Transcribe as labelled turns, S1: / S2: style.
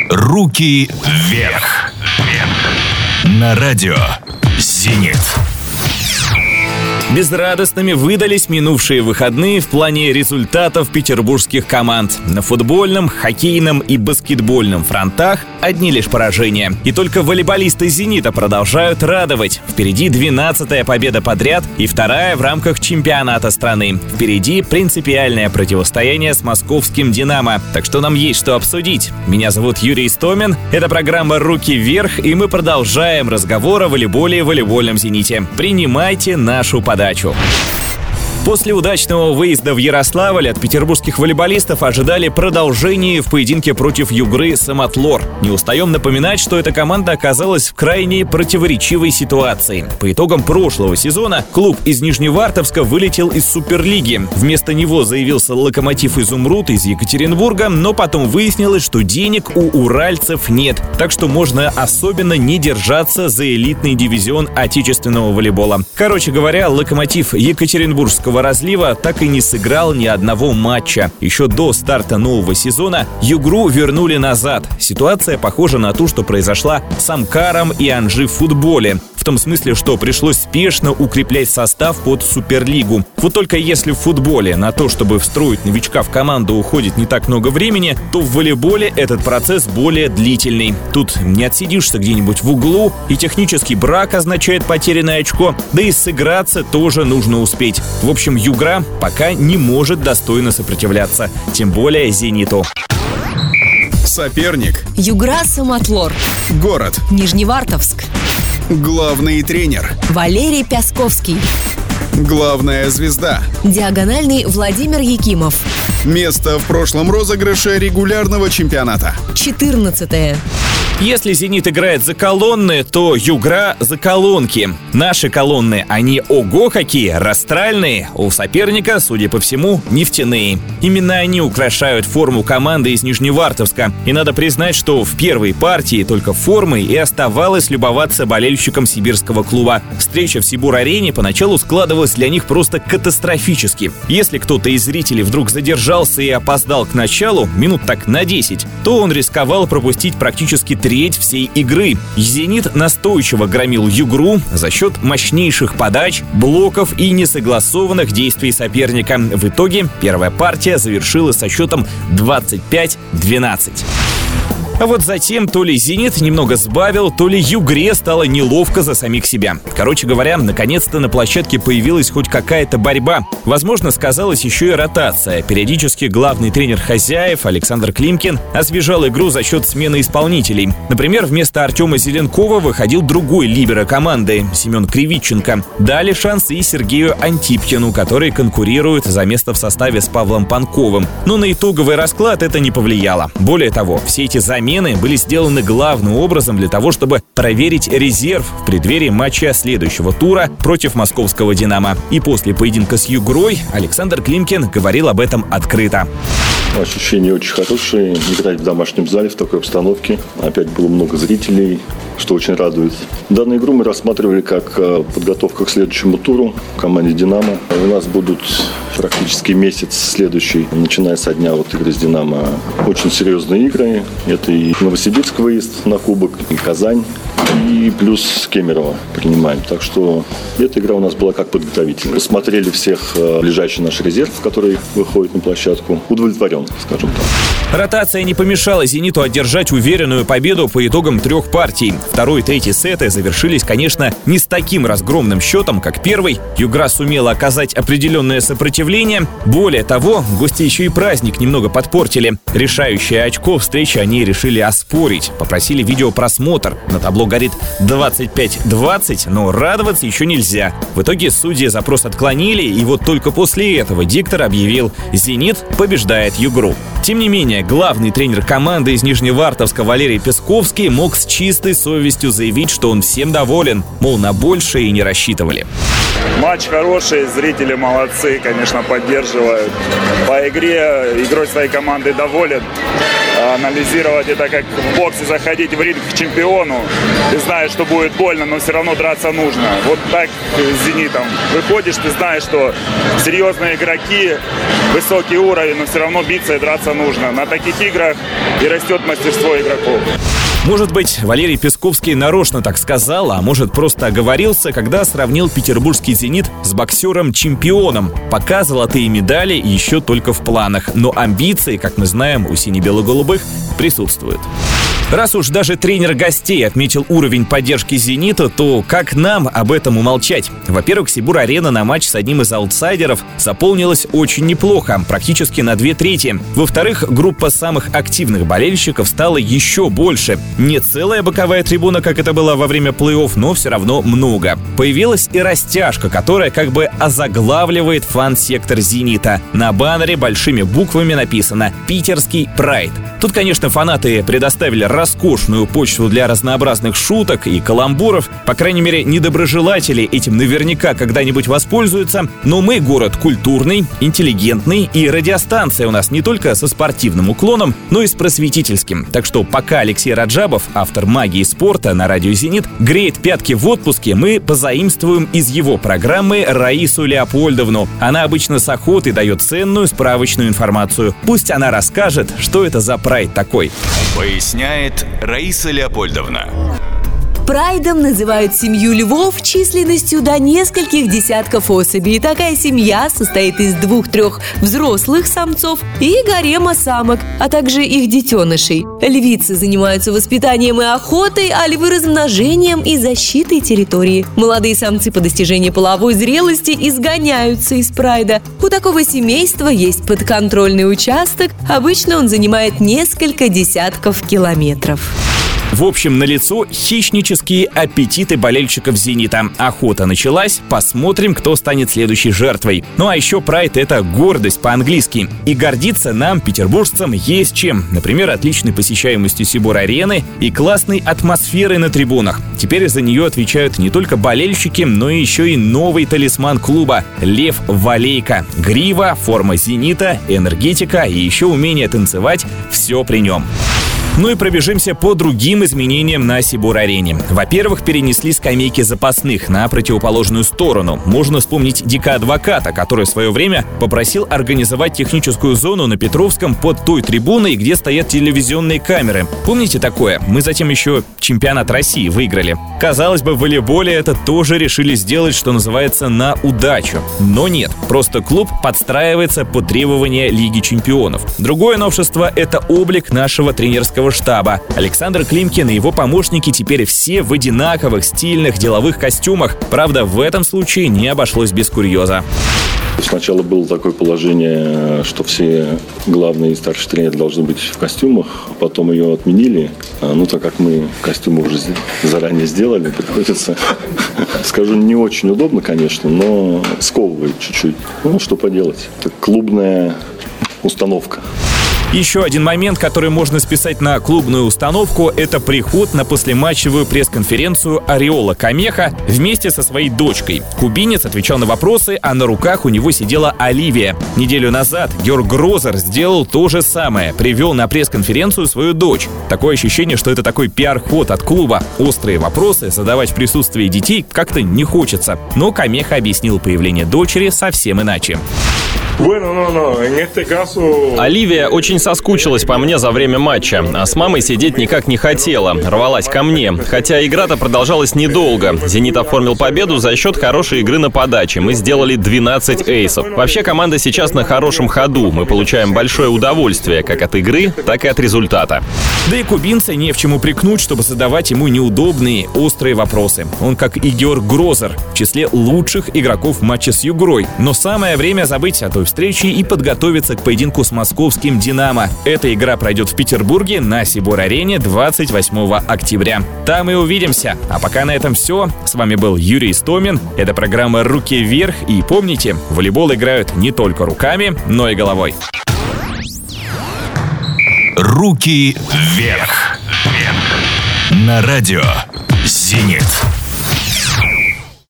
S1: Руки вверх. На радио «Зенит».
S2: Безрадостными выдались минувшие выходные в плане результатов петербургских команд. На футбольном, хоккейном и баскетбольном фронтах одни лишь поражения. И только волейболисты «Зенита» продолжают радовать. Впереди 12-я победа подряд и 2-я в рамках чемпионата страны. Впереди принципиальное противостояние с московским «Динамо». Так что нам есть что обсудить. Меня зовут Юрий Истомин. Это программа «Руки вверх», и мы продолжаем разговор о волейболе и волейбольном «Зените». Принимайте нашу подачу. После удачного выезда в Ярославль от петербургских волейболистов ожидали продолжения в поединке против Югры «Самотлор». Не устаем напоминать, что эта команда оказалась в крайне противоречивой ситуации. По итогам прошлого сезона клуб из Нижневартовска вылетел из Суперлиги. Вместо него заявился «Локомотив Изумруд» из Екатеринбурга, но потом выяснилось, что денег у уральцев нет. Так что можно особенно не держаться за элитный дивизион отечественного волейбола. Короче говоря, «Локомотив» Екатеринбургского разлива так и не сыграл ни одного матча. Еще до старта нового сезона Югру вернули назад. Ситуация похожа на ту, что произошла с Амкаром и Анжи в футболе. В том смысле, что пришлось спешно укреплять состав под Суперлигу. Вот только если в футболе на то, чтобы встроить новичка в команду, уходит не так много времени, то в волейболе этот процесс более длительный. Тут не отсидишься где-нибудь в углу, и технический брак означает потерянное очко, да и сыграться тоже нужно успеть. В общем, Югра пока не может достойно сопротивляться, тем более «Зениту».
S3: Соперник.
S4: Югра «Самотлор».
S3: Город.
S4: Нижневартовск.
S3: Главный тренер.
S4: Валерий Пясковский.
S3: Главная звезда.
S4: Диагональный Владимир Якимов.
S3: Место в прошлом розыгрыше регулярного чемпионата.
S4: 14-е.
S2: Если «Зенит» играет за колонны, то Югра за колонки. Наши колонны, они ого какие, растральные. У соперника, судя по всему, нефтяные. Именно они украшают форму команды из Нижневартовска. И надо признать, что в первой партии только формой и оставалось любоваться болельщикам сибирского клуба. Встреча в Сибур-арене поначалу складывалась для них просто катастрофически. Если кто-то из зрителей вдруг задержался и опоздал к началу, минут так на 10, то он рисковал пропустить практически треть всей игры. «Зенит» настойчиво громил Югру за счет мощнейших подач, блоков и несогласованных действий соперника. В итоге первая партия завершилась со счетом 25-12. А вот затем то ли «Зенит» немного сбавил, то ли Югре стало неловко за самих себя. Короче говоря, наконец-то на площадке появилась хоть какая-то борьба. Возможно, сказалась еще и ротация. Периодически главный тренер хозяев Александр Климкин освежал игру за счет смены исполнителей. Например, вместо Артема Зеленкова выходил другой либеро команды – Семен Кривиченко. Дали шанс и Сергею Антипкину, который конкурирует за место в составе с Павлом Панковым. Но на итоговый расклад это не повлияло. Более того, все эти замены были сделаны главным образом для того, чтобы проверить резерв в преддверии матча следующего тура против московского «Динамо». И после поединка с Югрой Александр Климкин говорил об этом открыто.
S5: Ощущения очень хорошие. Играть в домашнем зале в такой обстановке. Опять было много зрителей, что очень радует. Данную игру мы рассматривали как подготовка к следующему туру в команде «Динамо». У нас будут практически месяц следующий, начиная со дня игры с «Динамо». Очень серьезные игры. Это и Новосибирск выезд на кубок, и Казань, и плюс Кемерово принимаем. Так что эта игра у нас была как подготовительная. Посмотрели всех ближайший наш резерв, который выходит на площадку. Удовлетворен, скажем так.
S2: Ротация не помешала «Зениту» одержать уверенную победу по итогам 3 партий. Второй и третий сеты завершились, конечно, не с таким разгромным счетом, как первый. Югра сумела оказать определенное сопротивление. Более того, гости еще и праздник немного подпортили. Решающее очко встречи они решили оспорить. Попросили видеопросмотр. На табло горит 25-20, но радоваться еще нельзя. В итоге судьи запрос отклонили, и вот только после этого диктор объявил: «Зенит побеждает Югру». Тем не менее, главный тренер команды из Нижневартовска Валерий Пясковский мог с чистой совестью заявить, что он всем доволен, мол, на большее и не рассчитывали.
S6: Матч хороший, зрители молодцы, конечно, поддерживают. По игре, игрой своей команды доволен. анализировать это как в боксе заходить в ринг к чемпиону. Ты знаешь, что будет больно, но все равно драться нужно. Вот так с «Зенитом». Выходишь, ты знаешь, что серьезные игроки, высокий уровень, но все равно биться и драться нужно. На таких играх и растет мастерство игроков.
S2: Может быть, Валерий Песковский нарочно так сказал, а может, просто оговорился, когда сравнил петербургский «Зенит» с боксером-чемпионом. Пока золотые медали еще только в планах, но амбиции, как мы знаем, у сине-бело-голубых присутствуют. Раз уж даже тренер гостей отметил уровень поддержки «Зенита», то как нам об этом умолчать? Во-первых, Сибур-арена на матч с одним из аутсайдеров заполнилась очень неплохо, практически на 2/3. Во-вторых, группа самых активных болельщиков стала еще больше. Не целая боковая трибуна, как это было во время плей-офф, но все равно много. Появилась и растяжка, которая как бы озаглавливает фан-сектор «Зенита». На баннере большими буквами написано «Питерский прайд». Тут, конечно, фанаты предоставили роскошную почву для разнообразных шуток и каламбуров. По крайней мере, недоброжелатели этим наверняка когда-нибудь воспользуются. Но мы город культурный, интеллигентный, и радиостанция у нас не только со спортивным уклоном, но и с просветительским. Так что пока Алексей Раджабов, автор «Магии спорта» на радио «Зенит», греет пятки в отпуске, мы позаимствуем из его программы Раису Леопольдовну. Она обычно с охотой дает ценную справочную информацию. Пусть она расскажет, что это за прайд такой.
S1: Поясняет Раиса Леопольдовна.
S4: Прайдом называют семью львов численностью до нескольких десятков особей. И такая семья состоит из 2-3 взрослых самцов и гарема самок, а также их детенышей. Львицы занимаются воспитанием и охотой, а львы размножением и защитой территории. Молодые самцы по достижении половой зрелости изгоняются из прайда. У такого семейства есть подконтрольный участок, обычно он занимает несколько десятков километров.
S2: В общем, налицо хищнические аппетиты болельщиков «Зенита». Охота началась, посмотрим, кто станет следующей жертвой. Ну а еще прайд — это гордость по-английски. И гордиться нам, петербуржцам, есть чем. Например, отличной посещаемостью Сибур-арены и классной атмосферой на трибунах. Теперь за нее отвечают не только болельщики, но и еще и новый талисман клуба — Лев Валейко. Грива, форма «Зенита», энергетика и еще умение танцевать — все при нем. Ну и пробежимся по другим изменениям на Сибур-арене. Во-первых, перенесли скамейки запасных на противоположную сторону. Можно вспомнить Дика Адвоката, который в свое время попросил организовать техническую зону на Петровском под той трибуной, где стоят телевизионные камеры. Помните такое? Мы затем еще чемпионат России выиграли. Казалось бы, в волейболе это тоже решили сделать, что называется, на удачу. Но нет, просто клуб подстраивается под требования Лиги чемпионов. Другое новшество — это облик нашего тренерского штаба. Александр Климкин и его помощники теперь все в одинаковых стильных деловых костюмах. Правда, в этом случае не обошлось без курьеза.
S5: Сначала было такое положение, что все главные и старшие тренеры должны быть в костюмах, потом ее отменили. Ну, так как мы костюмы уже заранее сделали, приходится, скажу, не очень удобно, конечно, но сковывает чуть-чуть. Ну, что поделать. Это клубная установка.
S2: Еще один момент, который можно списать на клубную установку, это приход на послематчевую пресс-конференцию Ореола Камеха вместе со своей дочкой. Кубинец отвечал на вопросы, а на руках у него сидела Оливия. Неделю назад Георг Грозер сделал то же самое, привел на пресс-конференцию свою дочь. Такое ощущение, что это такой пиар-ход от клуба. Острые вопросы задавать в присутствии детей как-то не хочется. Но Камеха объяснил появление дочери совсем иначе.
S7: Оливия очень соскучилась по мне за время матча, а с мамой сидеть никак не хотела, рвалась ко мне. Хотя игра-то продолжалась недолго. «Зенит» оформил победу за счет хорошей игры на подаче. Мы сделали 12 эйсов. Вообще команда сейчас на хорошем ходу. Мы получаем большое удовольствие как от игры, так и от результата.
S2: Да и кубинца не в чем упрекнуть, чтобы задавать ему неудобные, острые вопросы. Он, как и Георг Грозер, в числе лучших игроков матча с Югрой. Но самое время забыть о той встрече и подготовиться к поединку с московским «Динамо». Эта игра пройдет в Петербурге на Сибур-арене 28 октября. Там и увидимся. А пока на этом все. С вами был Юрий Истомин. Это программа «Руки вверх». И помните, в волейбол играют не только руками, но и головой.
S1: Руки вверх. На радио «Зенит».